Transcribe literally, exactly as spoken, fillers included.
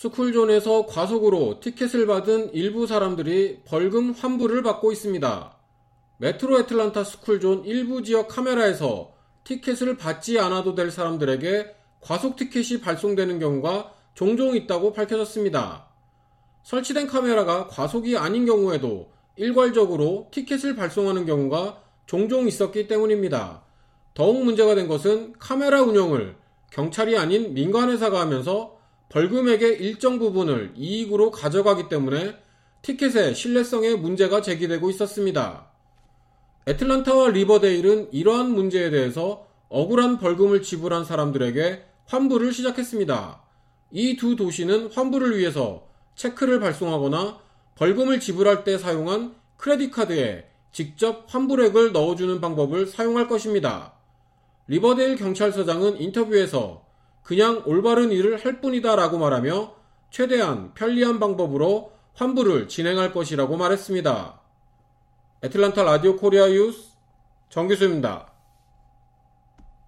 스쿨존에서 과속으로 티켓을 받은 일부 사람들이 벌금 환불을 받고 있습니다. 메트로 애틀란타 스쿨존 일부 지역 카메라에서 티켓을 받지 않아도 될 사람들에게 과속 티켓이 발송되는 경우가 종종 있다고 밝혀졌습니다. 설치된 카메라가 과속이 아닌 경우에도 일괄적으로 티켓을 발송하는 경우가 종종 있었기 때문입니다. 더욱 문제가 된 것은 카메라 운영을 경찰이 아닌 민간회사가 하면서 벌금액의 일정 부분을 이익으로 가져가기 때문에 티켓의 신뢰성에 문제가 제기되고 있었습니다. 애틀란타와 리버데일은 이러한 문제에 대해서 억울한 벌금을 지불한 사람들에게 환불을 시작했습니다. 이 두 도시는 환불을 위해서 체크를 발송하거나 벌금을 지불할 때 사용한 크레딧 카드에 직접 환불액을 넣어주는 방법을 사용할 것입니다. 리버데일 경찰서장은 인터뷰에서 그냥 올바른 일을 할 뿐이다 라고 말하며 최대한 편리한 방법으로 환불을 진행할 것이라고 말했습니다. 애틀란타 라디오 코리아 뉴스 정규수입니다.